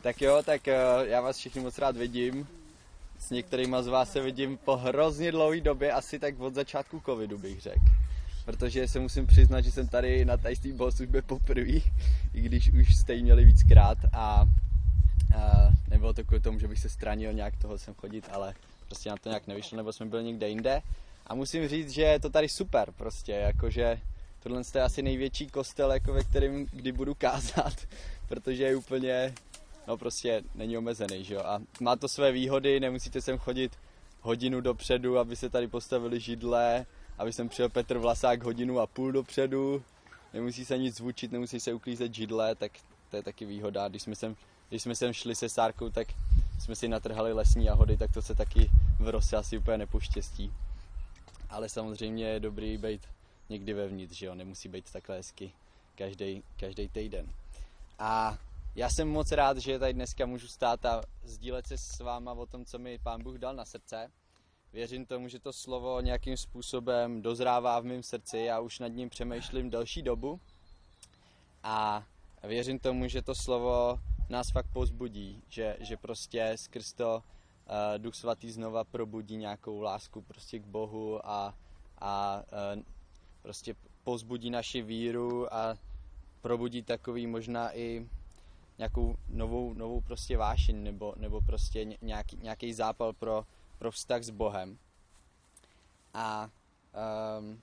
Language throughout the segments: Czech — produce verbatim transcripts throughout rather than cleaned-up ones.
Tak jo, tak uh, já vás všichni moc rád vidím. S některýma z vás se vidím po hrozně dlouhé době, asi tak od začátku covidu bych řekl. Protože se musím přiznat, že jsem tady na tajství bohoslužbě poprvé, i když už jste jí měli víckrát a, a nebylo to kvůli tomu, že bych se stranil nějak toho sem chodit, ale prostě na to nějak nevyšlo, nebo jsme byli někde jinde. A musím říct, že je to tady super prostě, jakože tohle je asi největší kostel, jako ve kterém kdy budu kázat, protože je úplně, no prostě není omezený, že jo. A má to své výhody, nemusíte sem chodit hodinu dopředu, aby se tady postavili židle, aby sem přijel Petr Vlasák hodinu a půl dopředu, nemusí se nic zvučit, nemusí se uklízet židle, tak to je taky výhoda. Když jsme sem, když jsme sem šli se Sárkou, tak jsme si natrhali lesní jahody, tak to se taky v rose asi úplně nepoštěstí. Ale samozřejmě je dobrý být někdy vevnitř, že jo, nemusí být takhle hezky každý, každý týden. A já jsem moc rád, že tady dneska můžu stát a sdílet se s váma o tom, co mi Pán Bůh dal na srdce. Věřím tomu, že to slovo nějakým způsobem dozrává v mém srdci, já už nad ním přemýšlím delší dobu a věřím tomu, že to slovo nás fakt povzbudí, že, že prostě skrz to uh, Duch Svatý znova probudí nějakou lásku prostě k Bohu a, a uh, prostě povzbudí naši víru a probudí takový možná i nějakou novou, novou prostě vášeň nebo, nebo prostě nějaký, nějaký zápal pro, pro vztah s Bohem. A um,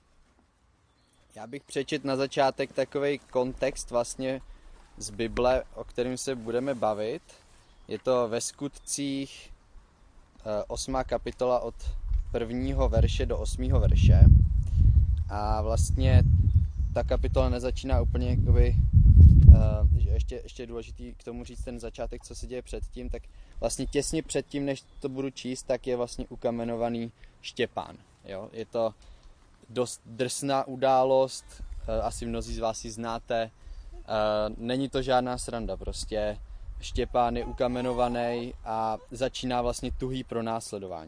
já bych přečet na začátek takový kontext vlastně z Bible, o kterém se budeme bavit. Je to ve Skutcích osmá kapitola od prvního verše do osmého verše. A vlastně ta kapitola nezačíná úplně jakoby, uh, že ještě, ještě je důležitý k tomu říct ten začátek, co se děje předtím, tak vlastně těsně předtím, než to budu číst, tak je vlastně ukamenovaný Štěpán. Jo? Je to dost drsná událost, uh, asi mnozí z vás ji znáte, uh, není to žádná sranda, prostě Štěpán je ukamenovaný a začíná vlastně tuhý pronásledování.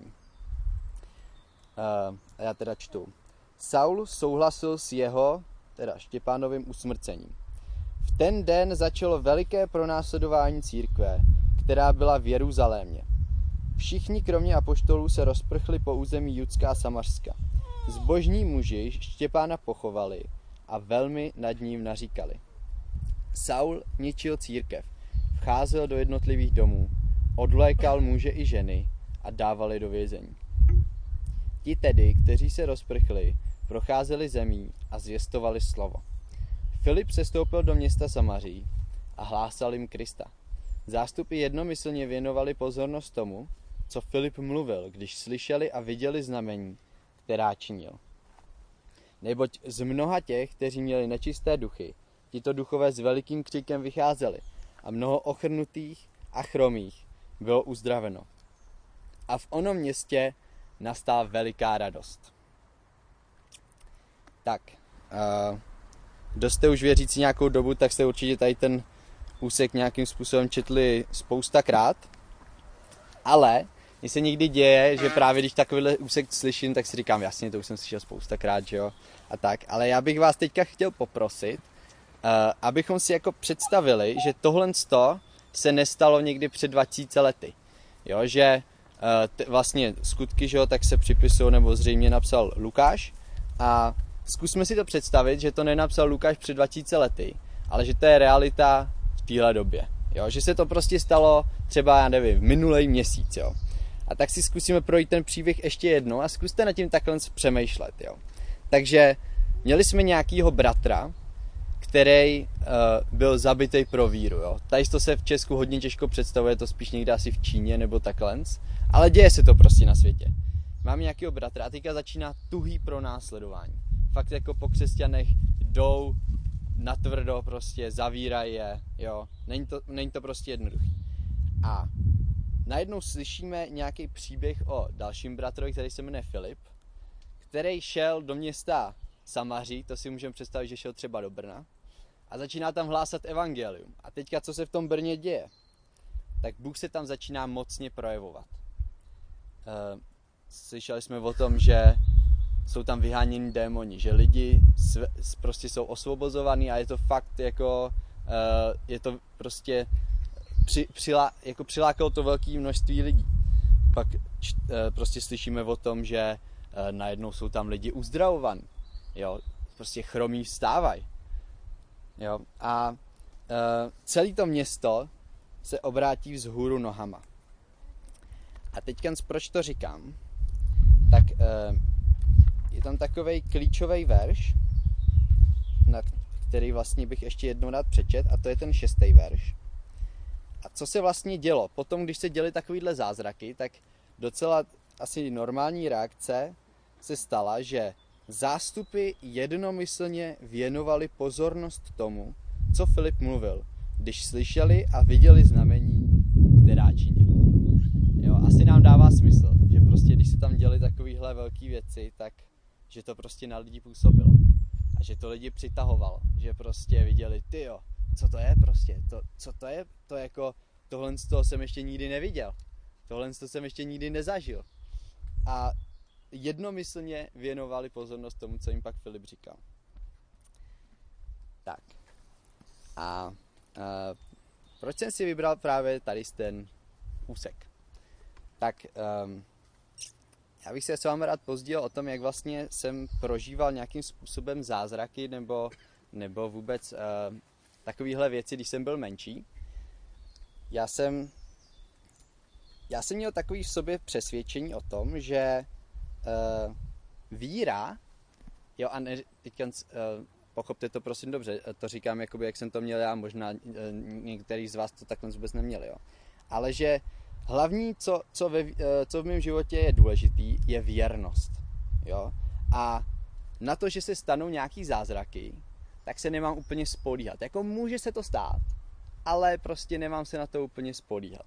Uh, a já teda čtu. Saul souhlasil s jeho, teda Štěpánovým usmrcením. V ten den začalo veliké pronásledování církve, která byla v Jeruzalémě. Všichni kromě apoštolů se rozprchli po území Judska a Samařska. Zbožní muži Štěpána pochovali a velmi nad ním naříkali. Saul ničil církev, vcházel do jednotlivých domů, odvlékal muže i ženy a dával je do vězení. Ti tedy, kteří se rozprchli, procházeli zemí a zvěstovali slovo. Filip sestoupil do města Samaří a hlásal jim Krista. Zástupy jednomyslně věnovali pozornost tomu, co Filip mluvil, když slyšeli a viděli znamení, která činil. Neboť z mnoha těch, kteří měli nečisté duchy, tito duchové s velikým křikem vycházeli a mnoho ochrnutých a chromých bylo uzdraveno. A v onom městě nastala veliká radost. Tak, uh, kdo jste už věřící nějakou dobu, tak jste určitě tady ten úsek nějakým způsobem četli spoustakrát. Ale mně se někdy děje, že právě když takovýhle úsek slyším, tak si říkám, jasně, to už jsem slyšel spoustakrát, že jo, a tak. Ale já bych vás teďka chtěl poprosit, uh, abychom si jako představili, že tohle se nestalo někdy před dvaceti lety. Jo, že uh, t- vlastně skutky, že jo, tak se připisují, nebo zřejmě napsal Lukáš. A zkusme si to představit, že to nenapsal Lukáš před dvaceti lety, ale že to je realita v téhle době. Jo? Že se to prostě stalo třeba, já nevím, minulý měsíc. Jo? A tak si zkusíme projít ten příběh ještě jednou a zkuste nad tím takhle přemýšlet. Jo? Takže měli jsme nějakýho bratra, který uh, byl zabitý pro víru. Jo? Tady to se v Česku hodně těžko představuje, to spíš někde asi v Číně nebo takhle, ale děje se to prostě na světě. Mám nějakého bratra a teďka začíná tuhý pronásledování. Fakt jako po křesťanech jdou natvrdo prostě, zavírají je, jo. Není to, není to prostě jednoduchý. A najednou slyšíme nějaký příběh o dalším bratrovi, který se jmenuje Filip, který šel do města Samaří, to si můžeme představit, že šel třeba do Brna, a začíná tam hlásat evangelium. A teďka, co se v tom Brně děje? Tak Bůh se tam začíná mocně projevovat. Uh, slyšeli jsme o tom, že jsou tam vyháněni démoni, že lidi sve, prostě jsou osvobozovaní a je to fakt jako, uh, je to prostě při, přilá, jako přilákalo to velké množství lidí. Pak č, e, prostě slyšíme o tom, že e, najednou jsou tam lidi uzdravovaní. Jo, prostě chromí vstávají. Jo, a e, celé to město se obrátí vzhůru nohama. A teďka, proč to říkám, tak e, je tam takovej klíčový verš, na který vlastně bych ještě jednou rád přečet, a to je ten šestý verš. A co se vlastně dělo? Potom, když se děly takovýhle zázraky, tak docela asi normální reakce se stala, že zástupy jednomyslně věnovali pozornost tomu, co Filip mluvil, když slyšeli a viděli znamení, která činil. Jo, asi nám dává smysl, že prostě když se tam děly takovýhle velké věci, tak že to prostě na lidi působilo. A že to lidi přitahovalo, že prostě viděli, tyjo, co to je prostě, to, co to je, to jako, tohle z toho jsem ještě nikdy neviděl, tohle z toho jsem ještě nikdy nezažil. A jednomyslně věnovali pozornost tomu, co jim pak Filip říkal. Tak. A, a proč jsem si vybral právě tady ten úsek? Tak um, já bych se s vámi rád pozdílel o tom, jak vlastně jsem prožíval nějakým způsobem zázraky nebo, nebo vůbec uh, takovéhle věci, když jsem byl menší. Já jsem, já jsem měl takový v sobě přesvědčení o tom, že uh, víra, jo a ne, teďka, uh, pochopte to prosím dobře, to říkám jakoby, jak jsem to měl já, možná uh, některý z vás to takhle vůbec neměli, jo. Ale že hlavní, co, co, ve, co v mém životě je důležitý, je věrnost. Jo? A na to, že se stanou nějaký zázraky, tak se nemám úplně spolíhat. Jako může se to stát, ale prostě nemám se na to úplně spolíhat.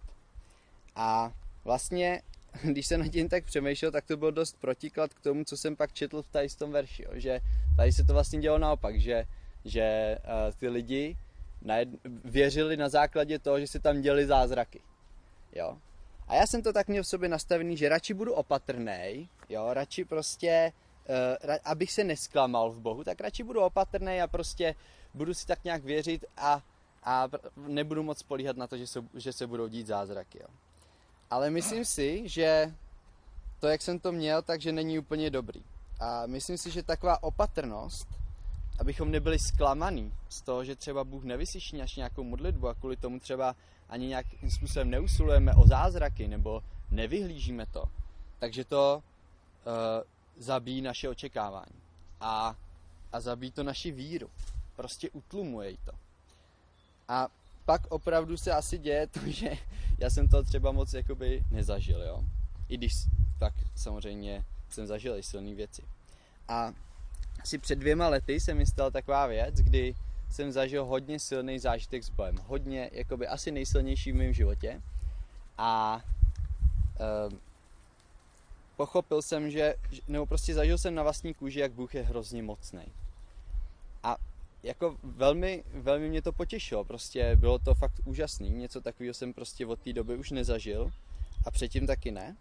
A vlastně, když jsem nad tím tak přemýšlel, tak to byl dost protiklad k tomu, co jsem pak četl v tady v tom verši. Jo? Že tady se to vlastně dělo naopak, že, že uh, ty lidi najed, věřili na základě toho, že se tam děly zázraky. Jo? A já jsem to tak měl v sobě nastavený, že radši budu opatrnej, jo, radši prostě, uh, abych se nesklamal v Bohu, tak radši budu opatrnej a prostě budu si tak nějak věřit a, a nebudu moc spolíhat na to, že se, že se budou dít zázraky. Jo. Ale myslím si, že to, jak jsem to měl, takže není úplně dobrý. A myslím si, že taková opatrnost, abychom nebyli zklamaný z toho, že třeba Bůh nevyslyší naši nějakou modlitbu a kvůli tomu třeba ani nějakým způsobem neusilujeme o zázraky nebo nevyhlížíme to, takže to uh, zabíjí naše očekávání a, a zabíjí to naši víru. Prostě utlumuje to. A pak opravdu se asi děje to, že já jsem to třeba moc jakoby nezažil, jo. I když tak samozřejmě jsem zažil i silné věci. A asi před dvěma lety se mi stala taková věc, kdy jsem zažil hodně silný zážitek s Bohem. Hodně, jakoby asi nejsilnější v mém životě. A e, pochopil jsem, že, nebo prostě zažil jsem na vlastní kůži, jak Bůh je hrozně mocný. A jako velmi, velmi mě to potěšilo. Prostě bylo to fakt úžasný. Něco takového jsem prostě od té doby už nezažil. A předtím taky ne.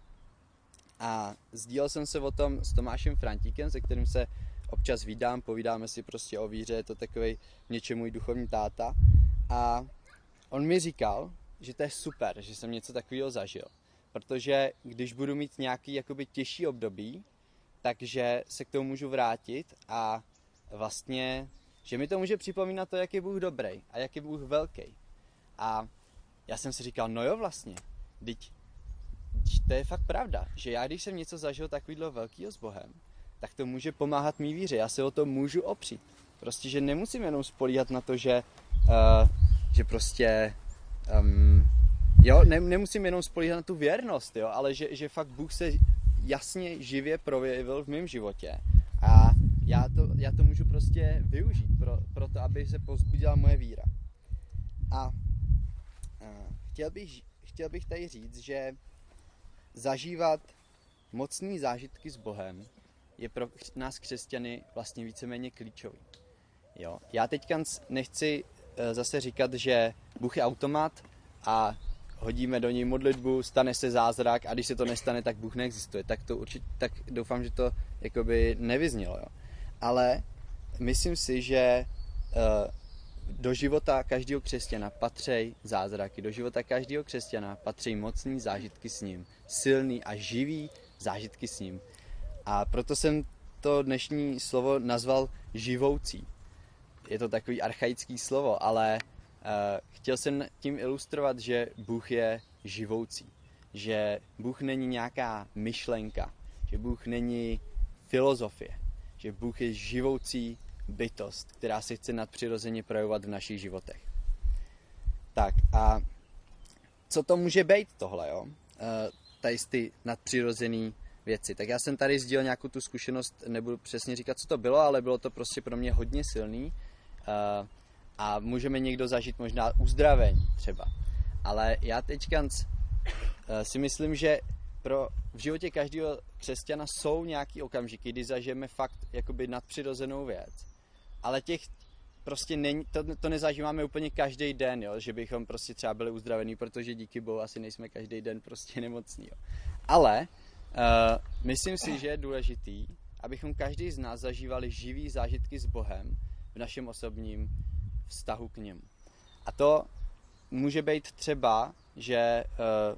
A sdílel jsem se o tom s Tomášem Frantíkem, se kterým se občas vídám, povídáme si prostě o víře, je to takovej něčemu můj duchovní táta. A on mi říkal, že to je super, že jsem něco takového zažil. Protože když budu mít nějaký jakoby těžší období, takže se k tomu můžu vrátit a vlastně, že mi to může připomínat to, jak je Bůh dobrý a jak je Bůh velký. A já jsem si říkal, no jo vlastně, teď to je fakt pravda, že já když jsem něco zažil takovýhle velkýho s Bohem, tak to může pomáhat mý víře. Já se o to můžu opřít. Prostě, že nemusím jenom spolíhat na to, že, uh, že prostě, um, jo, ne, nemusím jenom spolíhat na tu věrnost, jo, ale že, že fakt Bůh se jasně živě projevil v mém životě. A já to, já to můžu prostě využít pro, pro to, aby se povzbudila moje víra. A uh, chtěl bych, chtěl bych tady říct, že zažívat mocný zážitky s Bohem je pro nás křesťany vlastně víceméně klíčový. Jo? Já teďka nechci zase říkat, že Bůh je automat a hodíme do něj modlitbu, stane se zázrak a když se to nestane, tak Bůh neexistuje. Tak to určitě, tak doufám, že to jakoby nevyznělo. Jo? Ale myslím si, že uh, do života každého křesťana patří zázraky, do života každého křesťana patří mocný zážitky s ním, silný a živý zážitky s ním. A proto jsem to dnešní slovo nazval živoucí. Je to takový archaický slovo, ale uh, chtěl jsem tím ilustrovat, že Bůh je živoucí. Že Bůh není nějaká myšlenka, že Bůh není filozofie, že Bůh je živoucí bytost, která se chce nadpřirozeně projevovat v našich životech. Tak a co to může být tohle, jo? Uh, tady ty nadpřirozený věci. Tak já jsem tady sdílel nějakou tu zkušenost, nebudu přesně říkat, co to bylo, ale bylo to prostě pro mě hodně silný uh, a můžeme někdo zažít možná uzdravení třeba. Ale já teďka uh, si myslím, že pro, v životě každého křesťana jsou nějaký okamžiky, kdy zažijeme fakt jakoby nadpřirozenou věc, ale těch prostě není, to, to nezažíváme úplně každý den, jo? Že bychom prostě třeba byli uzdravení, protože díky Bohu asi nejsme každý den prostě nemocní. Jo? Ale Uh, myslím si, že je důležitý, abychom každý z nás zažívali živý zážitky s Bohem v našem osobním vztahu k němu. A to může být třeba, že uh,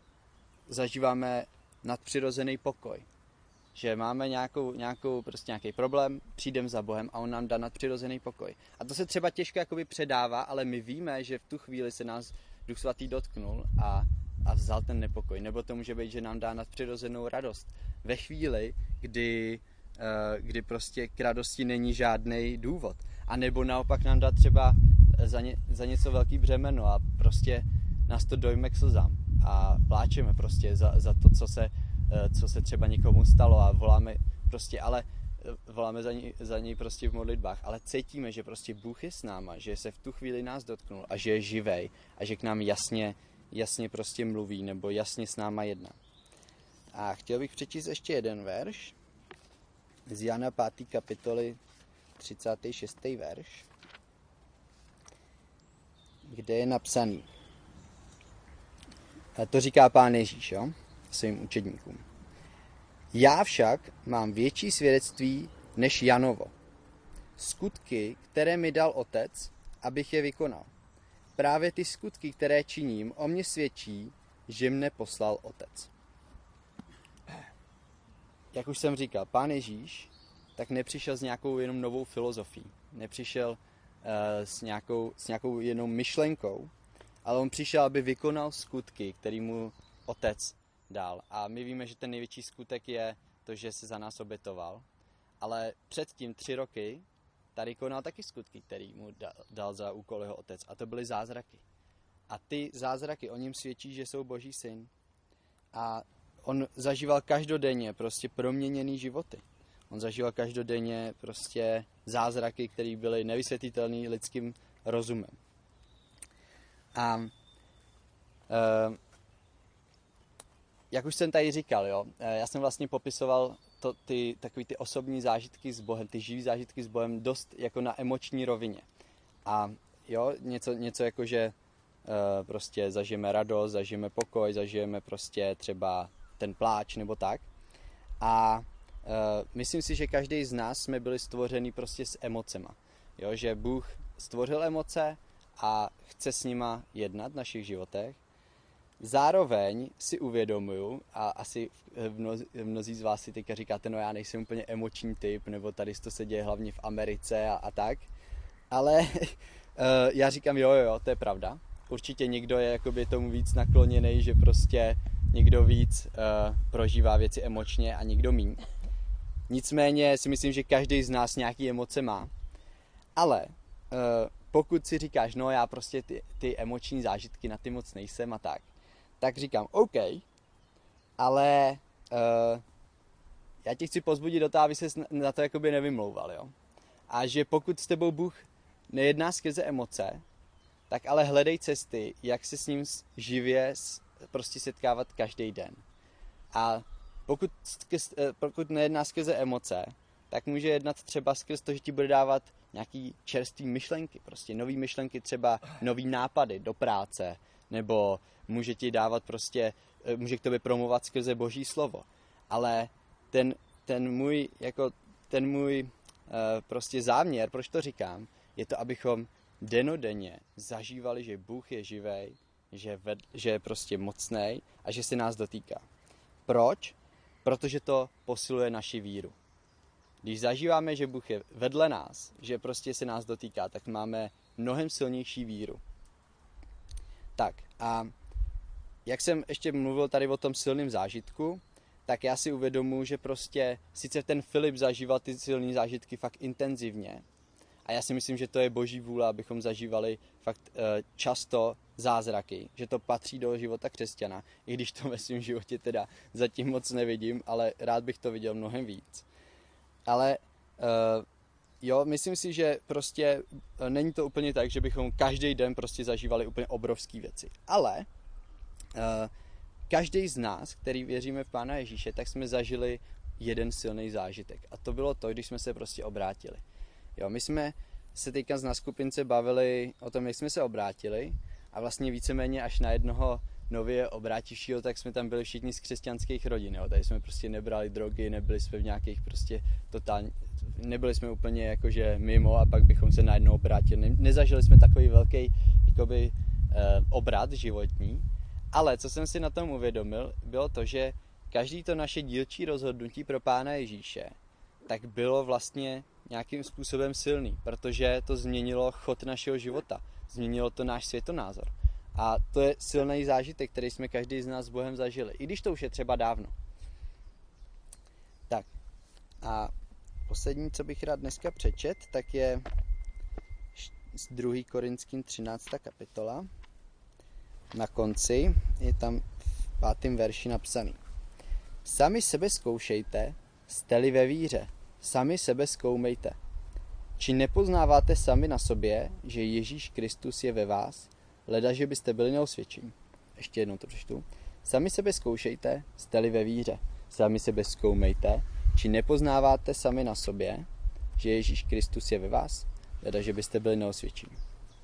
zažíváme nadpřirozený pokoj. Že máme nějakou, nějakou, prostě nějaký problém, přijdeme za Bohem a on nám dá nadpřirozený pokoj. A to se třeba těžko jakoby předává, ale my víme, že v tu chvíli se nás Duch Svatý dotknul a a vzal ten nepokoj. Nebo to může být, že nám dá nadpřirozenou radost. Ve chvíli, kdy, kdy prostě k radosti není žádný důvod. A nebo naopak nám dá třeba za, ně, za něco velký břemeno a prostě nás to dojme k slzám. A pláčeme prostě za, za to, co se, co se třeba někomu stalo a voláme prostě, ale voláme za něj, za něj prostě v modlitbách, ale cítíme, že prostě Bůh je s náma, že se v tu chvíli nás dotknul a že je živej a že k nám jasně jasně prostě mluví, nebo jasně s náma jedná. A chtěl bych přečíst ještě jeden verš z Jana páté kapitoly třicátý šestý verš, kde je napsaný. A to říká Pán Ježíš, jo, svým učedníkům. Já však mám větší svědectví než Janovo. Skutky, které mi dal Otec, abych je vykonal. Právě ty skutky, které činím, o mě svědčí, že mne poslal Otec. Jak už jsem říkal, Pán Ježíš tak nepřišel s nějakou jenom novou filozofií. Nepřišel uh, s, nějakou, s nějakou jenom myšlenkou, ale on přišel, aby vykonal skutky, který mu Otec dal. A my víme, že ten největší skutek je to, že se za nás obětoval. Ale předtím tři roky tady konal taky skutky, který mu dal za úkol jeho Otec. A to byly zázraky. A ty zázraky o něm svědčí, že jsou Boží syn. A on zažíval každodenně prostě proměněný životy. On zažíval každodenně prostě zázraky, které byly nevysvětlitelné lidským rozumem. A e, jak už jsem tady říkal, jo, já jsem vlastně popisoval to, ty, takový ty osobní zážitky s Bohem, ty živý zážitky s Bohem dost jako na emoční rovině. A jo, něco, něco jako, že e, prostě zažijeme radost, zažijeme pokoj, zažijeme prostě třeba ten pláč nebo tak. A e, myslím si, že každý z nás jsme byli stvořený prostě s emocema. Jo, že Bůh stvořil emoce a chce s nima jednat v našich životech. Zároveň si uvědomuju, a asi mnozí, mnozí z vás si teďka říkáte, no já nejsem úplně emoční typ, nebo tady to se děje hlavně v Americe a, a tak, ale uh, já říkám, jo, jo, to je pravda. Určitě někdo je jakoby tomu víc nakloněný, že prostě někdo víc uh, prožívá věci emočně a někdo míň. Nicméně si myslím, že každý z nás nějaký emoce má. Ale uh, pokud si říkáš, no já prostě ty, ty emoční zážitky na ty moc nejsem a tak, tak říkám, OK, ale uh, já tě chci pozbudit do toho, aby ses na to jakoby nevymlouval, jo. A že pokud s tebou Bůh nejedná skrze emoce, tak ale hledej cesty, jak se s ním živě prostě setkávat každý den. A pokud, pokud nejedná skrze emoce, tak může jednat třeba skrz to, že ti bude dávat nějaký čerstvý myšlenky, prostě nový myšlenky, třeba nový nápady do práce, nebo může ti dávat prostě, může k tobě promluvat skrze Boží slovo. Ale ten, ten můj, jako ten můj uh, prostě záměr, proč to říkám, je to, abychom denodenně zažívali, že Bůh je živej, že, ved, že je prostě mocnej a že se nás dotýká. Proč? Protože to posiluje naši víru. Když zažíváme, že Bůh je vedle nás, že prostě se nás dotýká, tak máme mnohem silnější víru. Tak a jak jsem ještě mluvil tady o tom silném zážitku, tak já si uvědomuji, že prostě sice ten Filip zažíval ty silné zážitky fakt intenzivně a já si myslím, že to je boží vůle, abychom zažívali fakt e, často zázraky, že to patří do života křesťana, i když to ve svém životě teda zatím moc nevidím, ale rád bych to viděl mnohem víc. Ale uh, jo, myslím si, že prostě uh, není to úplně tak, že bychom každý den prostě zažívali úplně obrovské věci. Ale uh, každý z nás, který věříme v Pána Ježíše, tak jsme zažili jeden silný zážitek. A to bylo to, když jsme se prostě obrátili. Jo, my jsme se teďka na skupince bavili o tom, jak jsme se obrátili a vlastně víceméně až na jednoho nově obrátivšího, tak jsme tam byli všichni z křesťanských rodin, jo. Tady jsme prostě nebrali drogy, nebyli jsme v nějakých prostě totálně, nebyli jsme úplně jakože mimo a pak bychom se najednou obrátili. Ne, nezažili jsme takový velký jakoby eh, obrat životní, ale co jsem si na tom uvědomil, bylo to, že každý to naše dílčí rozhodnutí pro Pána Ježíše, tak bylo vlastně nějakým způsobem silný, protože to změnilo chod našeho života, změnilo to náš světonázor. A to je silný zážitek, který jsme každý z nás s Bohem zažili. I když to už je třeba dávno. Tak. A poslední, co bych rád dneska přečet, tak je z druhého Korinským třináctá kapitola. Na konci je tam v pátém verši napsaný. Sami sebe zkoušejte, jste-li ve víře. Sami sebe zkoumejte. Či nepoznáváte sami na sobě, že Ježíš Kristus je ve vás, leda, že byste byli neosvědčení. Ještě jednou to přečtu. Sami sebe zkoušejte, jste-li ve víře. Sami sebe zkoumejte, či nepoznáváte sami na sobě, že Ježíš Kristus je ve vás, leda, že byste byli neosvědčení.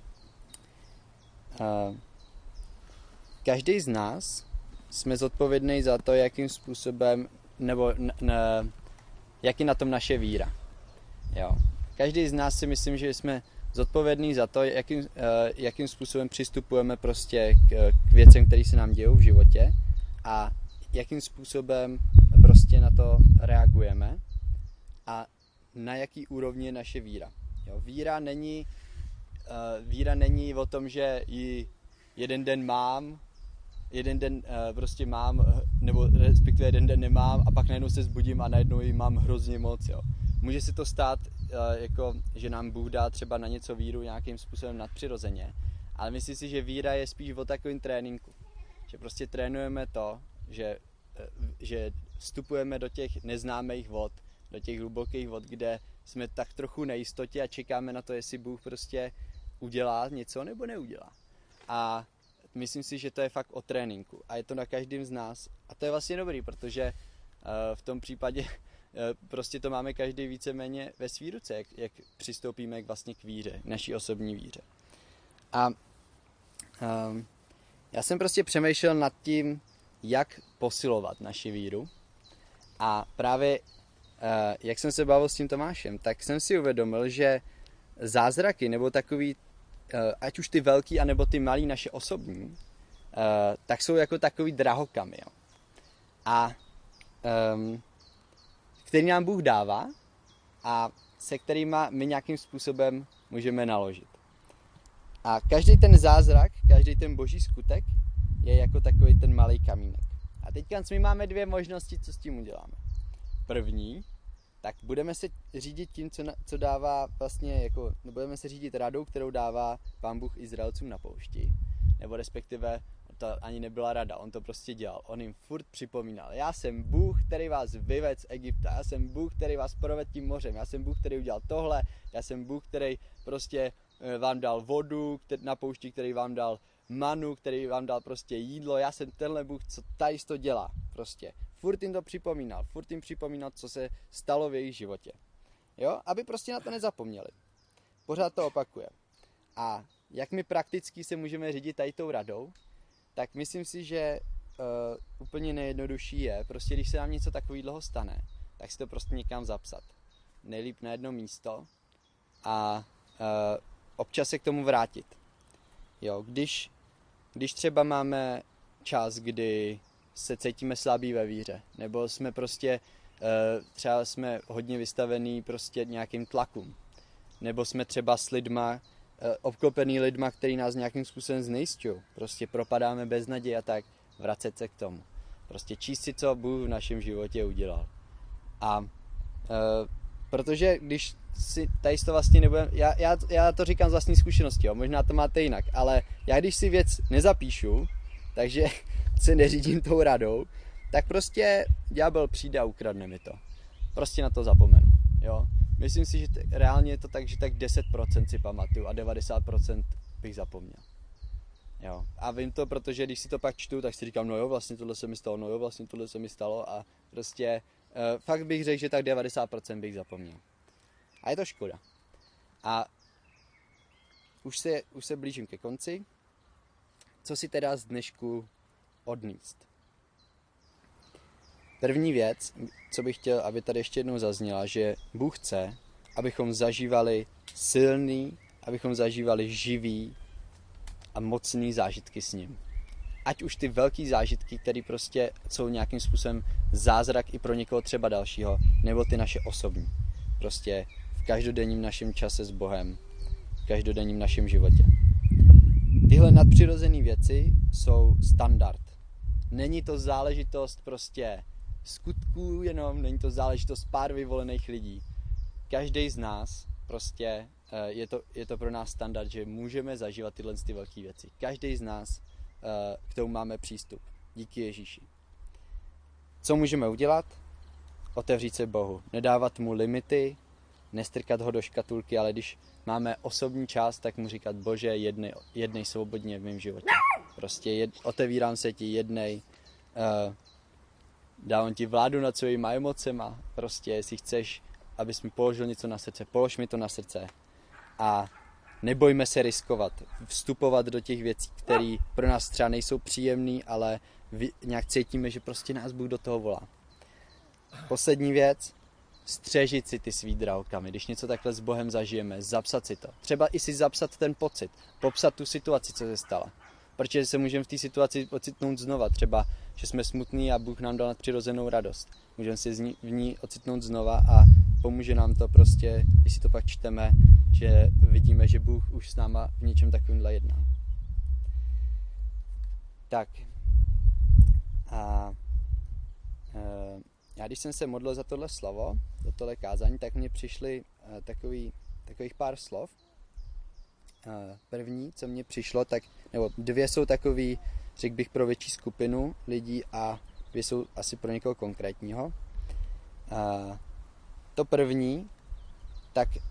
Uh, každý z nás jsme zodpovědný za to, jakým způsobem, nebo n- n- jak je na tom naše víra. Jo. Každý z nás si myslím, že jsme zodpovědný za to, jakým, uh, jakým způsobem přistupujeme prostě k, k věcem, které se nám dějou v životě a jakým způsobem prostě na to reagujeme a na jaký úrovni je naše víra. Jo. Víra není, uh, víra není o tom, že ji jeden den mám, jeden den uh, prostě mám, nebo respektive jeden den nemám a pak najednou se zbudím a najednou ji mám hrozně moc. Jo. Může se to stát, jako, že nám Bůh dá třeba na něco víru nějakým způsobem nadpřirozeně, ale myslím si, že víra je spíš o takovém tréninku. Že prostě trénujeme to, že, že vstupujeme do těch neznámých vod, do těch hlubokých vod, kde jsme tak trochu nejistotě a čekáme na to, jestli Bůh prostě udělá něco nebo neudělá. A myslím si, že to je fakt o tréninku a je to na každém z nás. A to je vlastně dobrý, protože uh, v tom případě prostě to máme každý víceméně ve svý ruce, jak, jak přistoupíme k vlastně k víře, naší osobní víře. A um, já jsem prostě přemýšlel nad tím, jak posilovat naši víru. A právě, uh, jak jsem se bavil s tím Tomášem, tak jsem si uvědomil, že zázraky, nebo takový, uh, ať už ty velký, anebo ty malý naše osobní, uh, tak jsou jako takový drahokamy. Jo. A um, který nám Bůh dává a se kterýma my nějakým způsobem můžeme naložit. A každý ten zázrak, každý ten boží skutek je jako takový ten malý kamínek. A teďka my máme dvě možnosti, co s tím uděláme. První, tak budeme se řídit tím, co, na, co dává vlastně, jako, budeme se řídit radou, kterou dává Pán Bůh Izraelcům na poušti, nebo respektive to ani nebyla rada, on to prostě dělal. On jim furt připomínal, já jsem Bůh, který vás vyvedl z Egypta, já jsem Bůh, který vás provedl tím mořem, já jsem Bůh, který udělal tohle, já jsem Bůh, který prostě vám dal vodu na poušti, který vám dal manu, který vám dal prostě jídlo, já jsem tenhle Bůh, co tady to dělá prostě. Furt jim to připomínal, furt jim připomínal, co se stalo v jejich životě. Jo, aby prostě na to nezapomněli. Pořád to opakuje. A jak my prakticky se můžeme řídit tady tou radou, tak myslím si, že uh, úplně nejjednodušší je, prostě když se nám něco takového stane, tak si to prostě někam zapsat. Nejlíp na jedno místo a uh, občas se k tomu vrátit. Jo, když, když třeba máme čas, kdy se cítíme slabí ve víře, nebo jsme prostě, třeba jsme hodně vystavení prostě nějakým tlakům, nebo jsme třeba s lidma, obklopený lidma, který nás nějakým způsobem znejisťují, prostě propadáme bez naděje a tak, vracet se k tomu. Prostě číst si, co Bůh v našem životě udělal. A e, protože když si tady to vlastně nebudem, já, já, já to říkám z vlastní zkušenosti, jo, možná to máte jinak, ale já když si věc nezapíšu, takže se neřídím tou radou, tak prostě ďábel přijde a ukradne mi to. Prostě na to zapomenu, jo. Myslím si, že t- reálně je to tak, že tak deset procent si pamatuju a devadesát procent bych zapomněl. Jo. A vím to, protože když si to pak čtu, tak si říkám, no jo, vlastně tohle se mi stalo, no jo, vlastně tohle se mi stalo a prostě uh, fakt bych řekl, že tak devadesát procent bych zapomněl. A je to škoda. A už se, už se blížím ke konci. Co si teda z dnešku odníst? První věc, co bych chtěl, aby tady ještě jednou zazněla, že Bůh chce, abychom zažívali silný, abychom zažívali živý a mocný zážitky s ním. Ať už ty velký zážitky, které prostě jsou nějakým způsobem zázrak i pro někoho třeba dalšího, nebo ty naše osobní. Prostě v každodenním našem čase s Bohem, v každodenním našem životě. Tyhle nadpřirozené věci jsou standard. Není to záležitost prostě skutků jenom, není to záležitost pár vyvolených lidí. Každý z nás prostě je to, je to pro nás standard, že můžeme zažívat tyhle ty velké věci. Každý z nás k tomu máme přístup. Díky Ježíši. Co můžeme udělat? Otevřít se Bohu. Nedávat mu limity, nestrkat ho do škatulky, ale když máme osobní část, tak mu říkat, Bože, jednej, jednej svobodně v mém životě. Prostě jed, otevírám se ti, jednej, uh, dávám ti vládu nad svýma emocema, prostě jestli chceš, abys mi položil něco na srdce, polož mi to na srdce. A nebojme se riskovat, vstupovat do těch věcí, které pro nás třeba nejsou příjemné, ale nějak cítíme, že prostě nás Bůh do toho volá. Poslední věc, střežit si ty svý drahokamy. Když něco takhle s Bohem zažijeme, zapsat si to. Třeba i si zapsat ten pocit, popsat tu situaci, co se stala. Protože se můžeme v té situaci ocitnout znova. Třeba, že jsme smutní a Bůh nám dal nadpřirozenou radost. Můžeme si v ní ocitnout znova a pomůže nám to prostě, když si to pak čteme, že vidíme, že Bůh už s náma v něčem takovýmhle jedná. Tak. A e, já když jsem se modlil za tohle slovo, za tohle kázání, tak mně přišly e, takový, takových pár slov. E, první, co mně přišlo, tak, nebo dvě jsou takový, řekl bych, pro větší skupinu lidí a dvě jsou asi pro někoho konkrétního. E, to první, tak e,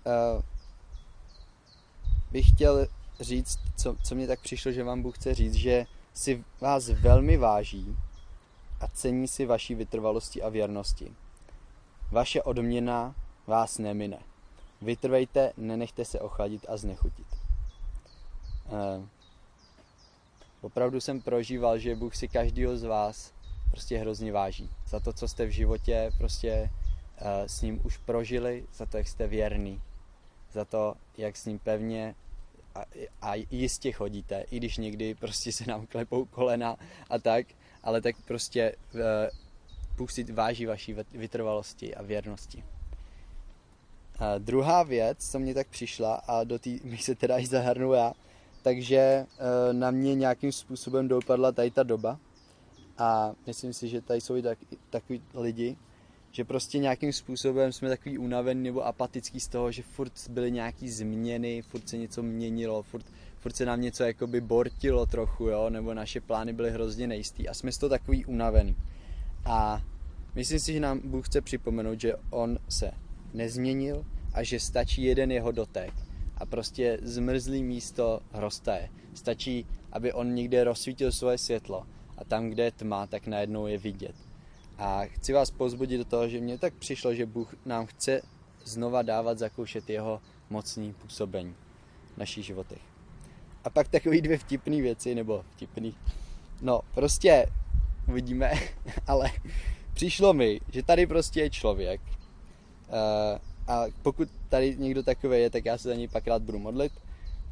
bych chtěl říct, co, co mě tak přišlo, že vám Bůh chce říct, že si vás velmi váží a cení si vaší vytrvalosti a věrnosti. Vaše odměna vás nemine. Vytrvejte, nenechte se ochladit a znechutit. Eh, opravdu jsem prožíval, že Bůh si každýho z vás prostě hrozně váží. Za to, co jste v životě prostě eh, s ním už prožili, za to, jak jste věrný, za to, jak s ním pevně a, a jistě chodíte, i když někdy prostě se nám klepou kolena a tak, ale tak prostě uh, Bůh si váží vaší vytrvalosti a věrnosti. Uh, druhá věc, co mě tak přišla, a do té mi se teda i zahrnu já, takže uh, na mě nějakým způsobem dopadla tady ta doba a myslím si, že tady jsou i tak, takový lidi, že prostě nějakým způsobem jsme takový unavení nebo apatický z toho, že furt byly nějaký změny, furt se něco měnilo, furt, furt se nám něco jakoby bortilo trochu, jo, nebo naše plány byly hrozně nejistý a jsme z toho takový unavený. A myslím si, že nám Bůh chce připomenout, že on se nezměnil a že stačí jeden jeho dotek a prostě zmrzlý místo roztaje. Stačí, aby on někde rozsvítil svoje světlo a tam, kde je tma, tak najednou je vidět. A chci vás povzbudit do toho, že mně tak přišlo, že Bůh nám chce znova dávat zakoušet jeho mocný působení v našich životech. A pak takový dvě vtipný věci, nebo vtipný. No, prostě uvidíme, ale přišlo mi, že tady prostě je člověk uh, a pokud tady někdo takový je, tak já se za něj pak rád budu modlit,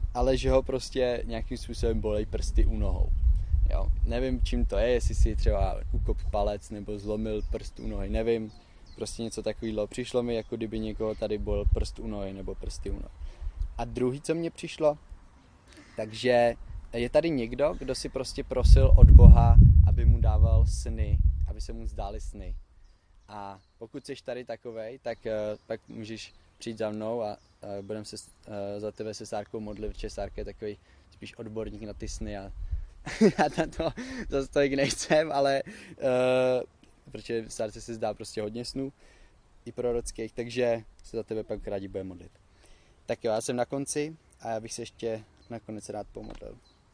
ale že ho prostě nějakým způsobem bolej prsty u nohou. Jo, nevím, čím to je, jestli si třeba ukop palec nebo zlomil prst u nohy, nevím, prostě něco takového. Přišlo mi, jako kdyby někoho tady bolel prst u nohy nebo prsty u nohy. A druhý, co mně přišlo, takže je tady někdo, kdo si prostě prosil od Boha, aby mu dával sny, aby se mu zdály sny. A pokud jsi tady takovej, tak pak můžeš přijít za mnou a budeme se za tebe se Sárkou modlit, protože Sárka je takový spíš odborník na ty sny a já na to zase tolik nejsem, ale uh, protože Sárce se zdá prostě hodně snů i prorockých, takže se za tebe pak rádi bude modlit. Tak jo, já jsem na konci a já bych se ještě nakonec rád pomodlil.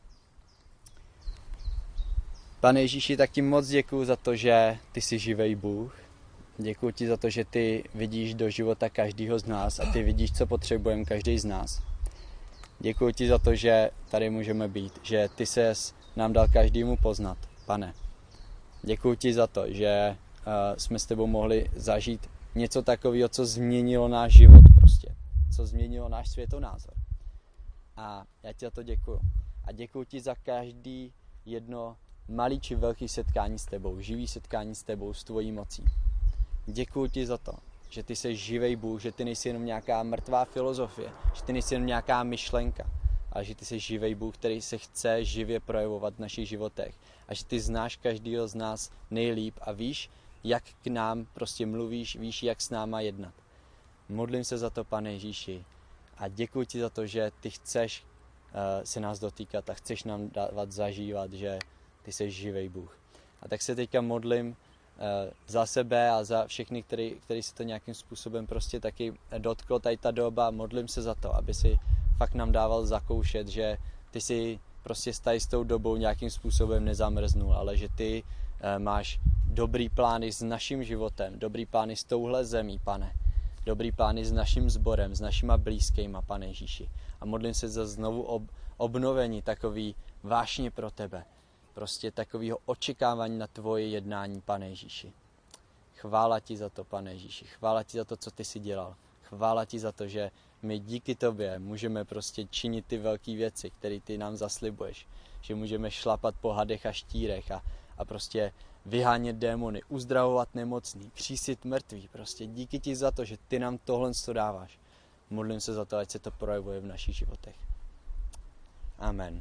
Pane Ježíši, tak ti moc děkuju za to, že ty jsi živej Bůh. Děkuju ti za to, že ty vidíš do života každého z nás a ty vidíš, co potřebujeme každý z nás. Děkuju ti za to, že tady můžeme být, že ty ses nám dal každému poznat, Pane. Děkuju ti za to, že uh, jsme s tebou mohli zažít něco takového, co změnilo náš život prostě, co změnilo náš světonázor. A já ti za to děkuju. A děkuju ti za každý jedno malý či velký setkání s tebou, živý setkání s tebou, s tvojí mocí. Děkuju ti za to, že ty jsi živej Bůh, že ty nejsi jenom nějaká mrtvá filozofie, že ty nejsi jenom nějaká myšlenka, ale že ty jsi živej Bůh, který se chce živě projevovat v našich životech. A že ty znáš každého z nás nejlíp a víš, jak k nám prostě mluvíš, víš, jak s náma jednat. Modlím se za to, Pane Ježíši, a děkuji ti za to, že ty chceš uh, se nás dotýkat a chceš nám dávat zažívat, že ty jsi živej Bůh. A tak se teďka modlím uh, za sebe a za všechny, který, který se to nějakým způsobem prostě taky dotklo, tady ta doba. Modlím se za to, aby si fakt nám dával zakoušet, že ty si prostě stají s tou dobou nějakým způsobem nezamrznul, ale že ty uh, máš dobrý plány s naším životem, dobrý plány s touhle zemí, Pane. Dobrý plány s naším sborem, s našima blízkýma, Pane Ježíši. A modlím se za znovu ob, obnovení takový vášně pro tebe. Prostě takového očekávání na tvoje jednání, Pane Ježíši. Chvála ti za to, Pane Ježíši. Chvála ti za to, co ty jsi dělal. Chvála ti za to, že my díky tobě můžeme prostě činit ty velké věci, které ty nám zaslibuješ. Že můžeme šlapat po hadech a štírech a, a prostě vyhánět démony, uzdravovat nemocný, křísit mrtvý. Prostě díky ti za to, že ty nám tohle dáváš. Modlím se za to, ať se to projevuje v našich životech. Amen.